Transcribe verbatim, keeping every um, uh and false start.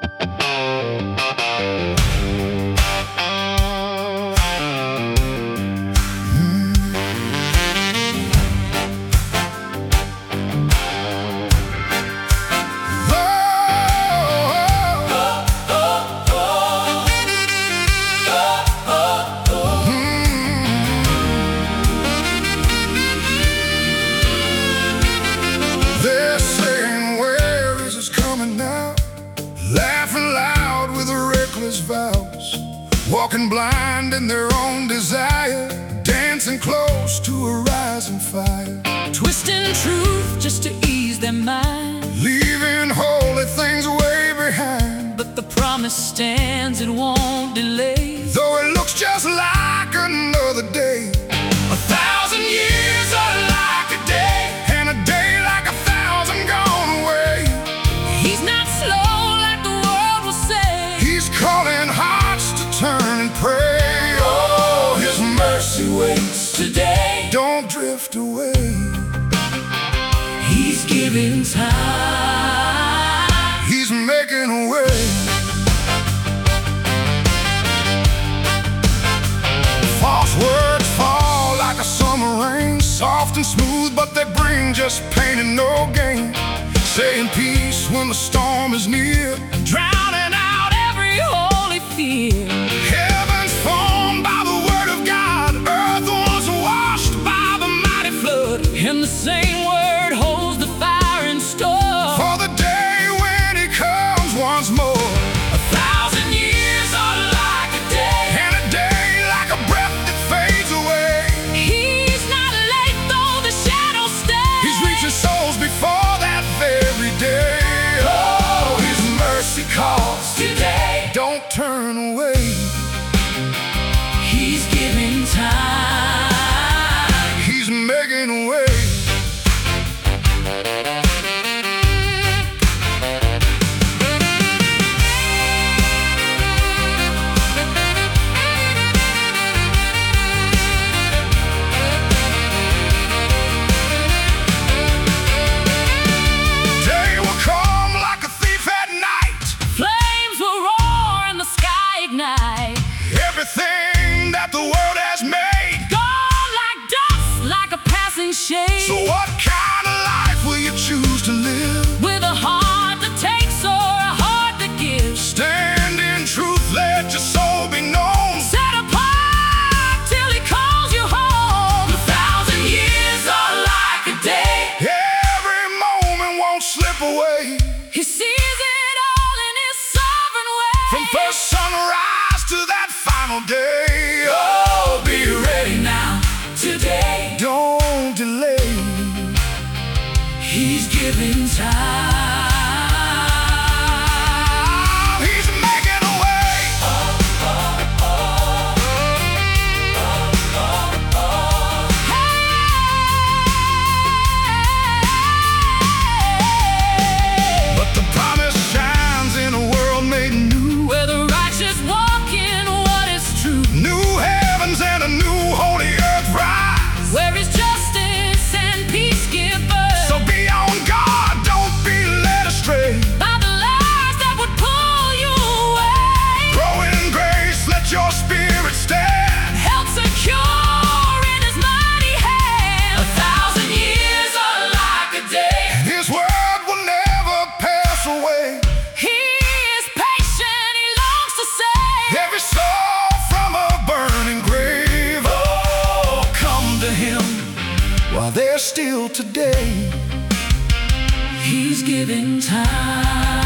They're saying, where is this coming now? Laughing loud with reckless vows, walking blind in their own desire, dancing close to a rising fire, twisting truth just to ease their mind, leaving holy things way behind. but the promise stands, it won't delay. Though it looks just like another day, a thousand years are like a day, and a day like a thousand gone away. He's not slow like the world will say. He's calling hearts to turn and pray. Oh, His mercy waits today. Don't drift away. He's giving time. He's making a way. False words fall like a summer rain, soft and smooth, but they bring just pain and no gain. Saying peace when the storm is near, Drowning out every holy fear. heaven's formed by the word of God, earth was washed by the mighty flood, And the same word holds the fire in store. for the day when He comes once more. A thousand years are like a day, And a day like a breath that fades away. He's not late though the shadows stay. He's reaching souls before that very day. Oh, His mercy calls Today don't turn away. He's giving time. He's making a way. Day will come like a thief at night. Flames will roar and the sky ignite. Everything that the world has made. Gone like dust, like a passing shade. So what kind of life will you choose to live? With a heart that takes or a heart that gives. Stand in truth, let your soul be known. Set apart till He calls you home. A thousand years are like a day. Every moment won't slip away. He sees it all in His sovereign way. From first sunrise to that final day. Oh, be ready now, Today don't delay. He's giving time. He's making a way. But the promise shines in a world made new. Where the righteous walk in what is true. New heavens and a new holy earth rise. Where His justice and peace give birth. So be on guard, don't be led astray. By the lies that would pull you away. Grow in grace, let your spirit stand. Held secure in His mighty hand. A thousand years are like a day. His word will never pass away. He is patient, He longs to save. Every soul from a burning grave. Oh, come to Him while there's still today. He's giving time.